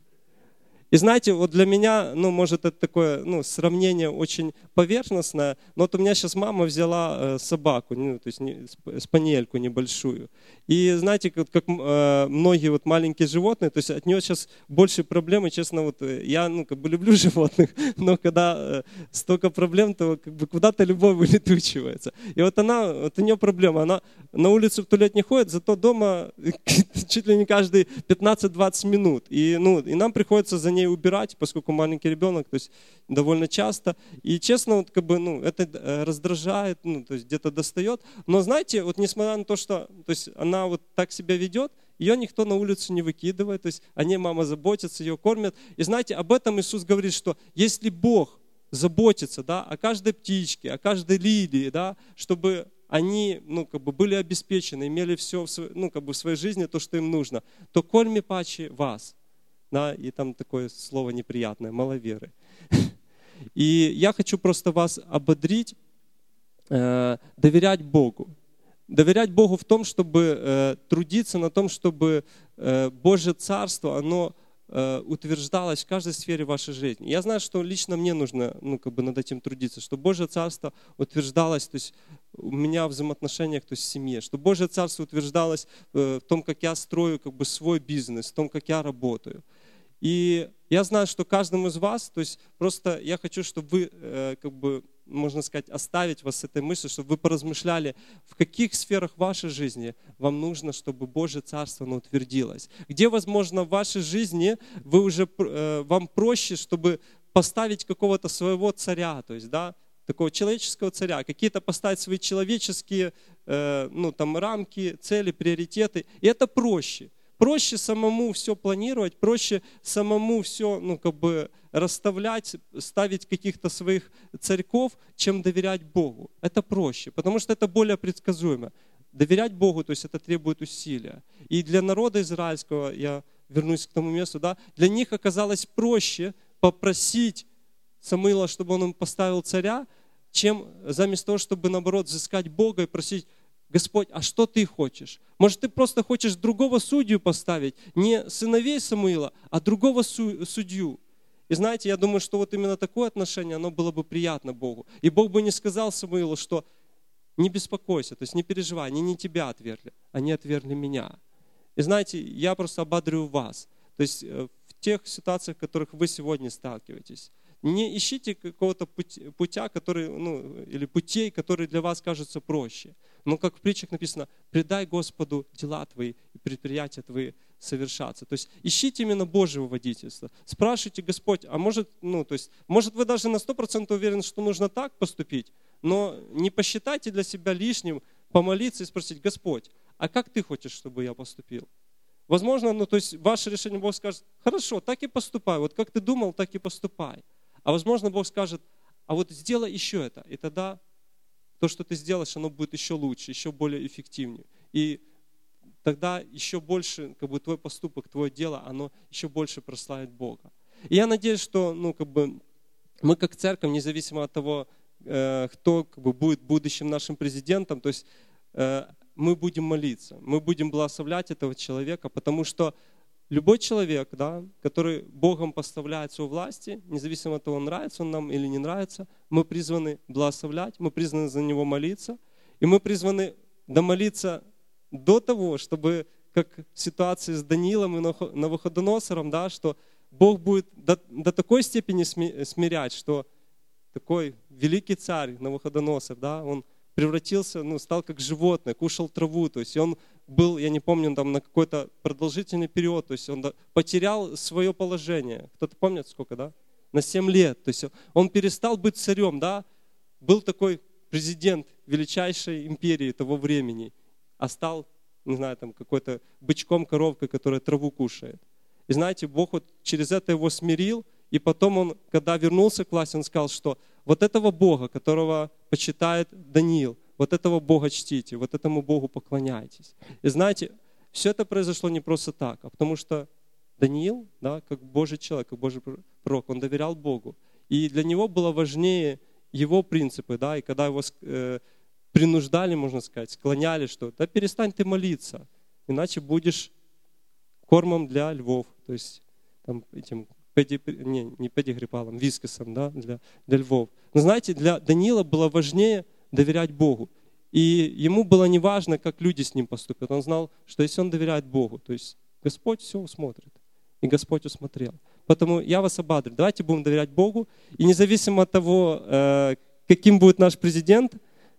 И знаете, вот для меня, может это такое, сравнение очень поверхностное, но вот у меня сейчас мама взяла собаку, то есть спаниельку небольшую. И знаете, как многие вот маленькие животные, то есть от нее сейчас больше проблем, и честно, вот я люблю животных, но когда столько проблем, то куда-то любовь улетучивается. И вот у нее проблема, она на улицу в туалет не ходит, зато дома чуть ли не каждые 15-20 минут. И нам приходится за ней убирать, поскольку маленький ребенок, то есть довольно часто. И честно, это раздражает, то есть где-то достает. Но знаете, вот несмотря на то, что то есть она вот так себя ведет, ее никто на улицу не выкидывает, то есть о ней мама заботится, ее кормят. И знаете, об этом Иисус говорит, что если Бог заботится, да, о каждой птичке, о каждой лилии, да, чтобы они были обеспечены, имели все в своей жизни то, что им нужно, то кольми паче вас. Да, и там такое слово неприятное, маловеры. И я хочу просто вас ободрить, доверять Богу. Доверять Богу в том, чтобы трудиться на том, чтобы Божье Царство, оно утверждалось в каждой сфере вашей жизни. Я знаю, что лично мне нужно над этим трудиться, чтобы Божье Царство утверждалось, то есть у меня в взаимоотношениях, то есть в семье, чтобы Божье Царство утверждалось в том, как я строю свой бизнес, в том, как я работаю. И я знаю, что каждому из вас, то есть просто я хочу, чтобы вы, можно сказать, оставить вас с этой мыслью, чтобы вы поразмышляли, в каких сферах вашей жизни вам нужно, чтобы Божье Царство утвердилось. Где, возможно, в вашей жизни вам проще, чтобы поставить какого-то своего царя, то есть, да, такого человеческого царя, какие-то поставить свои человеческие рамки, цели, приоритеты. И это проще. Проще самому все планировать, проще самому все расставлять, ставить каких-то своих царьков, чем доверять Богу. Это проще, потому что это более предсказуемо. Доверять Богу, то есть это требует усилия. И для народа израильского, я вернусь к тому месту, да, для них оказалось проще попросить Самуила, чтобы он им поставил царя, чем заместо того, чтобы наоборот взыскать Бога и просить: Господь, а что ты хочешь? Может, ты просто хочешь другого судью поставить, не сыновей Самуила, а другого судью. И знаете, я думаю, что вот именно такое отношение, оно было бы приятно Богу. И Бог бы не сказал Самуилу, что не беспокойся, то есть не переживай, они не тебя отвергли, они отвергли меня. И знаете, я просто ободрю вас. То есть в тех ситуациях, в которых вы сегодня сталкиваетесь, не ищите какого-то путя, который, или путей, которые для вас кажутся проще. Но как в притчах написано, предай Господу дела твои и предприятия твои совершаться. То есть ищите именно Божьего водительства. Спрашивайте, Господь, а может вы даже на 100% уверены, что нужно так поступить, но не посчитайте для себя лишним помолиться и спросить, Господь, а как ты хочешь, чтобы я поступил? Возможно, ваше решение Бог скажет, хорошо, так и поступай, вот как ты думал, так и поступай. А возможно, Бог скажет, а вот сделай еще это, и тогда то, что ты сделаешь, оно будет еще лучше, еще более эффективнее. И тогда еще больше, твой поступок, твое дело, оно еще больше прославит Бога. И я надеюсь, что, мы как церковь, независимо от того, кто будет будущим нашим президентом, то есть мы будем молиться, мы будем благословлять этого человека, потому что любой человек, который Богом поставляется у власти, независимо от того, нравится он нам или не нравится, мы призваны благословлять, мы призваны за него молиться, и мы призваны домолиться до того, чтобы, как в ситуации с Даниилом и Навуходоносором, что Бог будет до такой степени смирять, что такой великий царь Навуходоносор, он превратился, стал как животное, кушал траву, то есть он был, я не помню, на какой-то продолжительный период, то есть он потерял свое положение. Кто-то помнит сколько, На 7 лет. То есть он перестал быть царем, был такой президент величайшей империи того времени, а стал, не знаю, какой-то бычком, коровкой, которая траву кушает. И знаете, Бог через это его смирил, и потом он, когда вернулся к власти, он сказал, что вот этого Бога, которого почитает Даниил, вот этого Бога чтите, вот этому Богу поклоняйтесь. И знаете, все это произошло не просто так, а потому что Даниил, как Божий человек, как Божий пророк, он доверял Богу. И для него было важнее его принципы, и когда его принуждали, можно сказать, склоняли, что перестань ты молиться, иначе будешь кормом для львов, то есть этим не педигрипалом, вискосом, для львов. Но знаете, для Даниила было важнее доверять Богу. И ему было не важно, как люди с ним поступят. Он знал, что если он доверяет Богу, то есть Господь все усмотрит. И Господь усмотрел. Поэтому я вас ободряю. Давайте будем доверять Богу. И независимо от того, каким будет наш президент,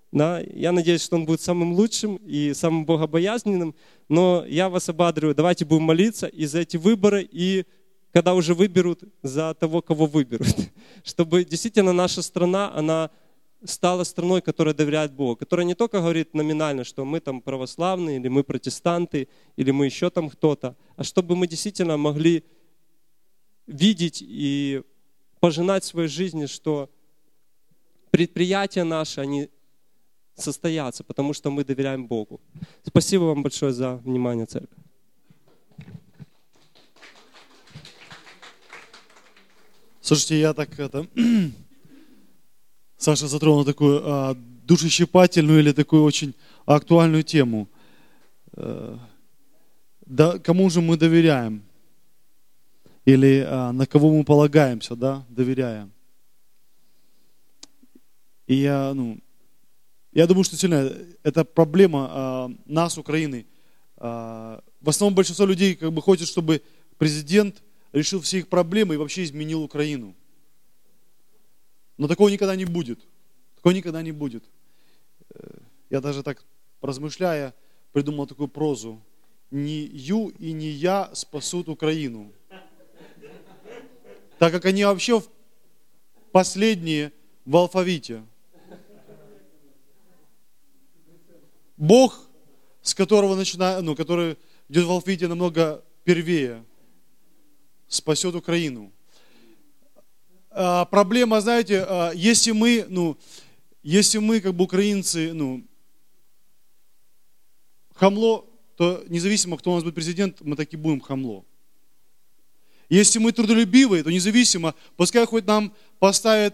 я надеюсь, что он будет самым лучшим и самым богобоязненным. Но я вас ободряю, давайте будем молиться и за эти выборы, и когда уже выберут, за того, кого выберут. Чтобы действительно наша страна, она стала страной, которая доверяет Богу, которая не только говорит номинально, что мы православные, или мы протестанты, или мы еще кто-то, а чтобы мы действительно могли видеть и пожинать в своей жизни, что предприятия наши, они состоятся, потому что мы доверяем Богу. Спасибо вам большое за внимание, церковь. Слушайте, я Саша затронул такую душещипательную или такую очень актуальную тему. Кому же мы доверяем? Или на кого мы полагаемся, доверяя? И я думаю, что сильно это проблема нас, Украины. В основном большинство людей хочет, чтобы президент решил все их проблемы и вообще изменил Украину. Но такого никогда не будет. Такого никогда не будет. Я даже так, размышляя, придумал такую прозу. Не Ю и не я спасут Украину. Так как они вообще последние в алфавите. Бог, с которого который идет в алфавите намного первее, спасет Украину. Проблема, знаете, если мы украинцы, хамло, то независимо, кто у нас будет президент, мы так и будем хамло. Если мы трудолюбивые, то независимо, пускай хоть нам поставят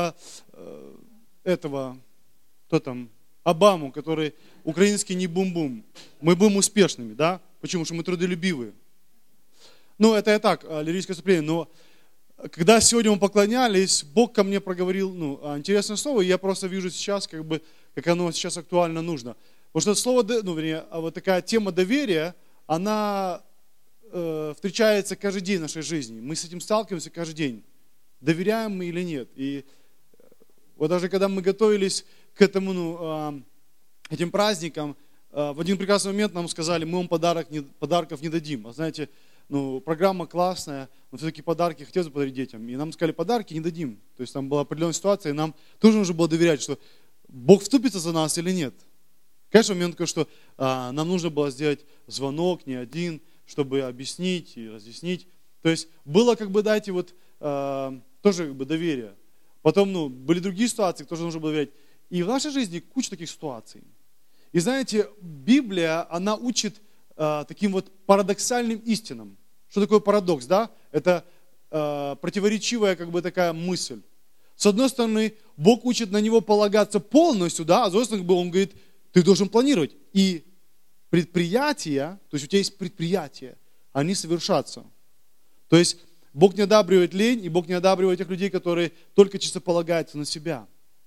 Обаму, который украинский не бум-бум, мы будем успешными, Почему? Потому что мы трудолюбивые. Это я так, лирическое вступление, но когда сегодня мы поклонялись, Бог ко мне проговорил интересное слово, и я просто вижу сейчас, как оно сейчас актуально нужно. Потому что слово, вот такая тема доверия, она встречается каждый день в нашей жизни. Мы с этим сталкиваемся каждый день. доверяем мы или нет. И вот даже когда мы готовились к этому, этим праздникам, в один прекрасный момент нам сказали, мы вам подарков не дадим. А знаете, программа классная, но все-таки подарки хотелось бы подарить детям. И нам сказали, подарки не дадим. То есть там была определенная ситуация, и нам тоже нужно было доверять, что Бог вступится за нас или нет. Конечно, момент такой, что нам нужно было сделать звонок не один, чтобы объяснить и разъяснить. То есть было дайте тоже доверие. Потом, были другие ситуации, тоже нужно было доверять. И в нашей жизни куча таких ситуаций. И знаете, Библия, она учит таким парадоксальным истинам. Что такое парадокс, да? Это противоречивая такая мысль. С одной стороны, Бог учит на Него полагаться полностью, да, а с другой стороны, Он говорит, ты должен планировать. И предприятия, то есть у тебя есть предприятия, они совершатся. То есть Бог не одабривает лень, и Бог не одабривает тех людей, которые только чисто полагаются на себя.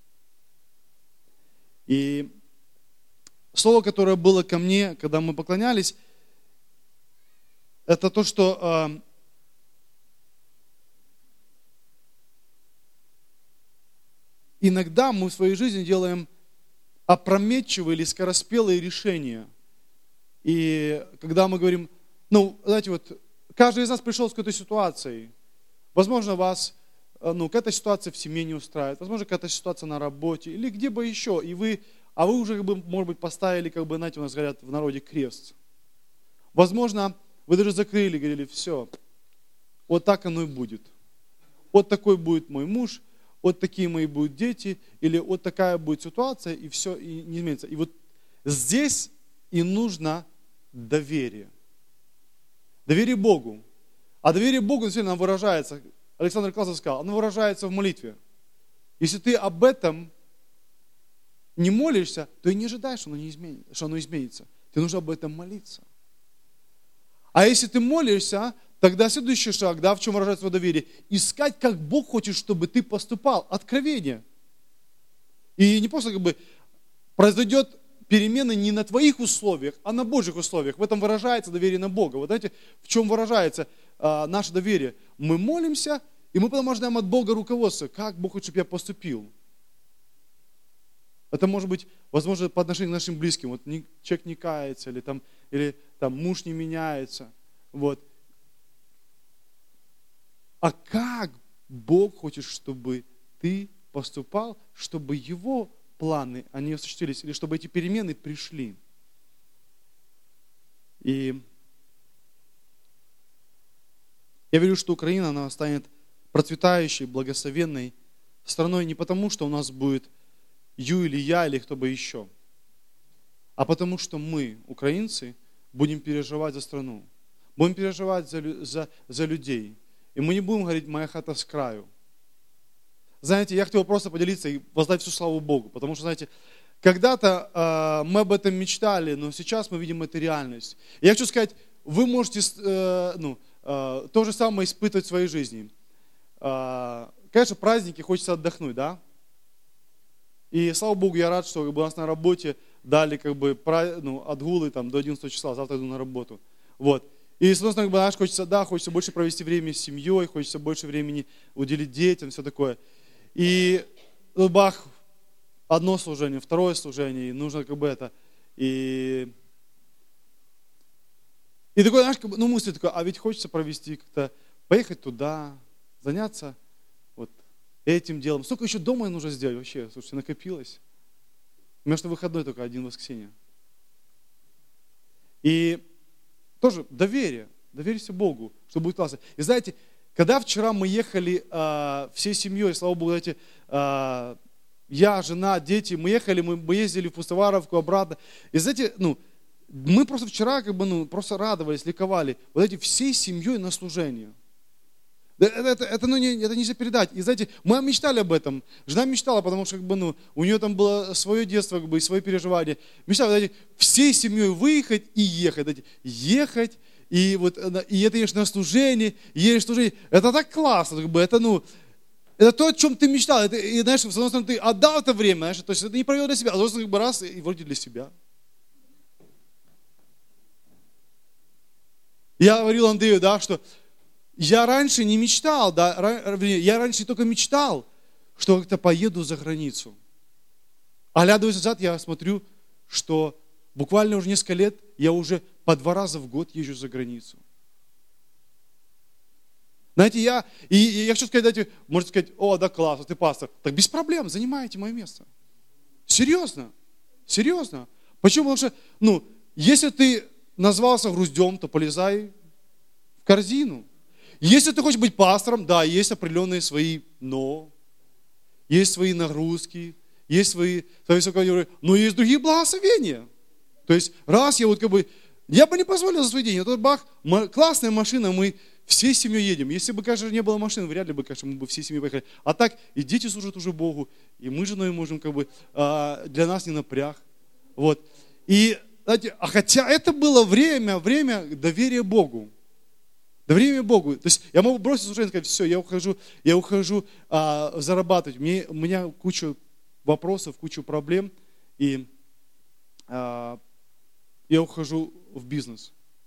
И слово, которое было ко мне, когда мы поклонялись, это то, что иногда мы в своей жизни делаем опрометчивые или скороспелые решения. И когда мы говорим, знаете, каждый из нас пришел с какой-то ситуацией. Возможно, вас какая-то ситуация в семье не устраивает, возможно, какая-то ситуация на работе, или где бы еще. И вы уже, может быть, поставили, знаете, у нас говорят в народе, крест. Возможно, вы даже закрыли, говорили, все, вот так оно и будет. Вот такой будет мой муж, вот такие мои будут дети, или вот такая будет ситуация, и все, и не изменится. И здесь и нужно доверие. Доверие Богу. А доверие Богу, действительно, выражается, Александр Классов сказал, оно выражается в молитве. Если ты об этом не молишься, то и не ожидаешь, что оно изменится. Тебе нужно об этом молиться. А если ты молишься, тогда следующий шаг, в чем выражается твое доверие, искать, как Бог хочет, чтобы ты поступал. Откровение. И не просто произойдет перемены не на твоих условиях, а на Божьих условиях. В этом выражается доверие на Бога. Вот знаете, в чем выражается наше доверие? Мы молимся, и мы потом ожидаем от Бога руководства. Как Бог хочет, чтобы я поступил? Это может быть, возможно, по отношению к нашим близким. Человек не кается, или муж не меняется. А как Бог хочет, чтобы ты поступал, чтобы Его планы, они осуществились, или чтобы эти перемены пришли? И я верю, что Украина, она станет процветающей, благословенной страной не потому, что у нас будет Ю или я, или кто бы еще, а потому что мы, украинцы, будем переживать за страну, будем переживать за людей. И мы не будем говорить, моя хата с краю. Знаете, я хотел просто поделиться и воздать всю славу Богу, потому что, знаете, когда-то мы об этом мечтали, но сейчас мы видим эту реальность. И я хочу сказать, вы можете то же самое испытывать в своей жизни. Конечно, праздники, хочется отдохнуть, да? И слава Богу, я рад, что у нас на работе дали отгулы до 11 числа, завтра иду на работу. И, с одной стороны, хочется больше провести время с семьей, хочется больше времени уделить детям, все такое. И бах, одно служение, второе служение, и нужно это. И такой, знаешь, мысль такая, а ведь хочется провести поехать туда, заняться этим делом. Сколько еще дома нужно сделать вообще? Слушайте, накопилось. У меня что выходной только один воскресенье. И тоже доверие. Доверься Богу, что будет классно. И знаете, когда вчера мы ехали всей семьей, слава Богу, знаете, я, жена, дети, мы ездили в Пустоваровку обратно. И знаете, мы просто вчера просто радовались, ликовали. Всей семьей на служение. Это нельзя передать. И знаете, мы мечтали об этом. Жена мечтала, потому что у нее там было свое детство, и свои переживания. Мечтала, всей семьей выехать и ехать. Ехать, и это едешь на служение, Это так классно. Это то, о чем ты мечтал. И знаешь, с одной стороны, ты отдал это время, знаешь, то есть это не провел для себя, а с другой стороны, раз, и вроде для себя. Я говорил Андрею, что я раньше не мечтал, я раньше только мечтал, что как-то поеду за границу. Оглядываясь назад, я смотрю, что буквально уже несколько лет я уже по 2 раза в год езжу за границу. Знаете, я хочу сказать, знаете, можете сказать, о, да классно, ты пастор. Так без проблем, занимайте мое место. Серьезно. Почему? Потому что, если ты назвался груздем, то полезай в корзину. Если ты хочешь быть пастором, да, есть определенные свои «но», есть свои нагрузки, есть свои высокие, но есть другие благословения. То есть, раз я я бы не позволил за свои деньги, тут бах, классная машина, мы всей семьей едем. Если бы, конечно, не было машин, вряд ли бы, конечно, мы бы всей семьей поехали. А так, и дети служат уже Богу, и мы с женой можем, для нас не напряг. Вот. И, знаете, хотя это было время доверия Богу. Доверие Богу. То есть я могу бросить служение и сказать, все, я ухожу зарабатывать. У меня куча вопросов, куча проблем, и я ухожу в бизнес.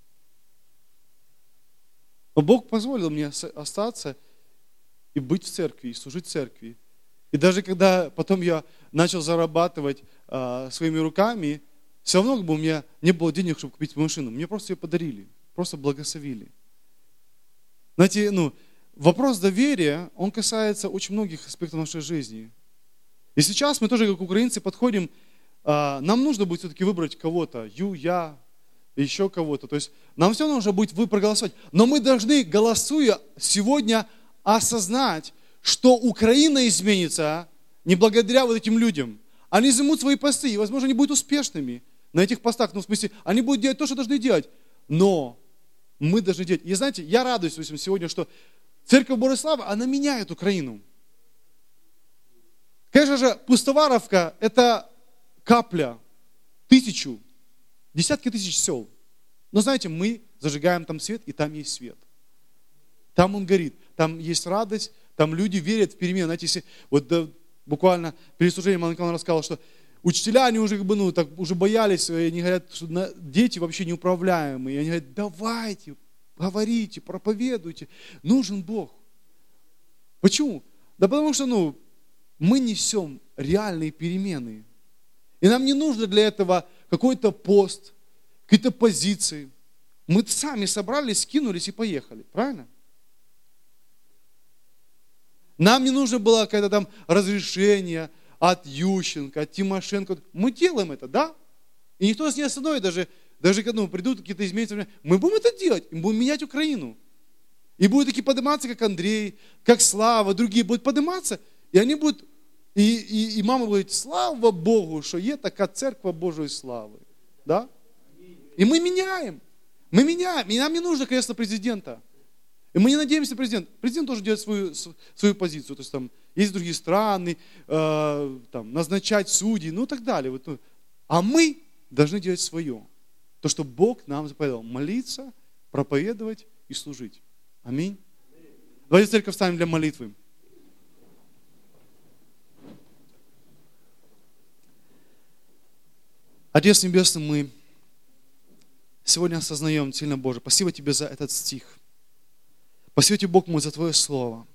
Но Бог позволил мне остаться и быть в церкви, и служить в церкви. И даже когда потом я начал зарабатывать своими руками, все равно у меня не было денег, чтобы купить машину. Мне просто ее подарили, просто благословили. Знаете, вопрос доверия, он касается очень многих аспектов нашей жизни. И сейчас мы тоже, как украинцы, подходим, нам нужно будет все-таки выбрать кого-то, я, еще кого-то. То есть нам все равно нужно будет проголосовать. Но мы должны, голосуя сегодня, осознать, что Украина изменится не благодаря вот этим людям. Они займут свои посты, и, возможно, они будут успешными на этих постах. В смысле, они будут делать то, что должны делать. Но мы должны делать. И знаете, я радуюсь сегодня, что Церковь Божьей Славы, она меняет Украину. Конечно же, Пустоваровка – это капля, 1000, десятки тысяч сел. Но знаете, мы зажигаем там свет, и там есть свет. Там он горит, там есть радость, там люди верят в перемены. Знаете, если, буквально перед служением Анна Николаевна рассказала, что учителя, они уже уже боялись, они говорят, что дети вообще неуправляемые. И они говорят, давайте, говорите, проповедуйте. Нужен Бог. Почему? Да потому что, мы несем реальные перемены. И нам не нужно для этого какой-то пост, какие-то позиции. Мы сами собрались, скинулись и поехали. Правильно? Нам не нужно было какое-то там разрешение от Ющенко, от Тимошенко. Мы делаем это, да? И никто нас не остановит, даже когда придут какие-то изменения. Мы будем это делать, мы будем менять Украину. И будут такие подниматься, как Андрей, как Слава, другие будут подниматься. И они будут, и мама будет говорить, слава Богу, что есть такая церковь Божьей славы. Да? И мы меняем. И нам не нужно кресло президента. И мы не надеемся на президента. Президент тоже делает свою позицию. То есть там есть другие страны, назначать судей, и так далее. А мы должны делать свое. То, что Бог нам заповедал. Молиться, проповедовать и служить. Аминь. Давайте церковь встанем для молитвы. Отец Небесный, мы сегодня осознаем сильно, Боже. Спасибо Тебе за этот стих. Спасибо Тебе, Бог мой, за Твое Слово.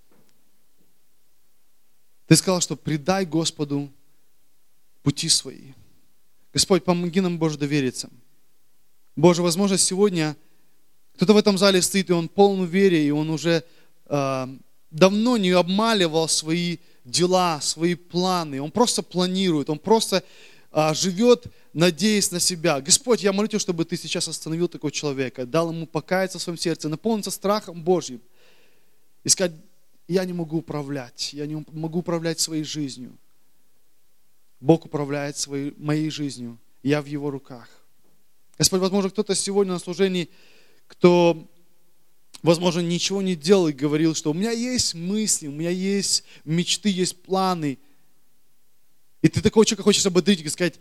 Ты сказал, что предай Господу пути свои. Господь, помоги нам, Боже, довериться. Боже, возможно, сегодня кто-то в этом зале стоит, и он полон веры, и он уже давно не обмаливал свои дела, свои планы. Он просто планирует, он просто живет, надеясь на себя. Господь, я молю Тебя, чтобы Ты сейчас остановил такого человека, дал ему покаяться в своем сердце, наполниться страхом Божьим и сказать, я не могу управлять, я не могу управлять своей жизнью. Бог управляет моей жизнью, я в Его руках. Господь, возможно, кто-то сегодня на служении, кто, возможно, ничего не делал и говорил, что у меня есть мысли, у меня есть мечты, есть планы. И ты такого человека хочешь ободрить и сказать,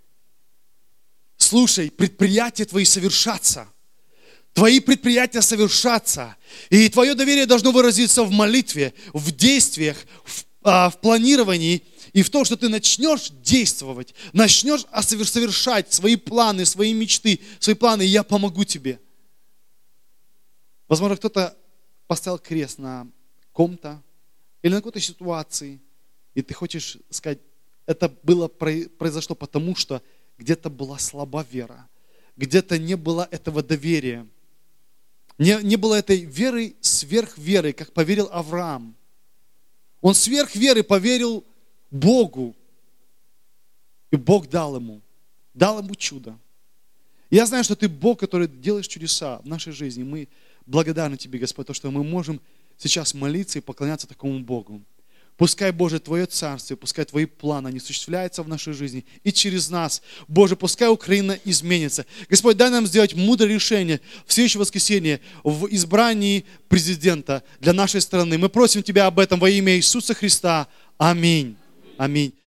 слушай, предприятия твои совершатся. Твои предприятия совершатся. И твое доверие должно выразиться в молитве, в действиях, в планировании и в том, что ты начнешь действовать, начнешь совершать свои планы, свои мечты, свои планы, и я помогу тебе. Возможно, кто-то поставил крест на ком-то или на какой-то ситуации, и ты хочешь сказать, это произошло потому, что где-то была слаба вера, где-то не было этого доверия, не было этой веры сверх веры, как поверил Авраам. Он сверх веры поверил Богу, и Бог дал ему чудо. Я знаю, что Ты Бог, который делаешь чудеса в нашей жизни. Мы благодарны Тебе, Господь, то, что мы можем сейчас молиться и поклоняться такому Богу. Пускай, Боже, Твое Царствие, пускай Твои планы, они осуществляются в нашей жизни и через нас. Боже, пускай Украина изменится. Господь, дай нам сделать мудрое решение в следующее воскресенье в избрании президента для нашей страны. Мы просим Тебя об этом во имя Иисуса Христа. Аминь. Аминь.